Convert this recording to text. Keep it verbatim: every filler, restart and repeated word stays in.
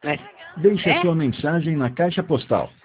Mas, Deixe a é? sua mensagem na caixa postal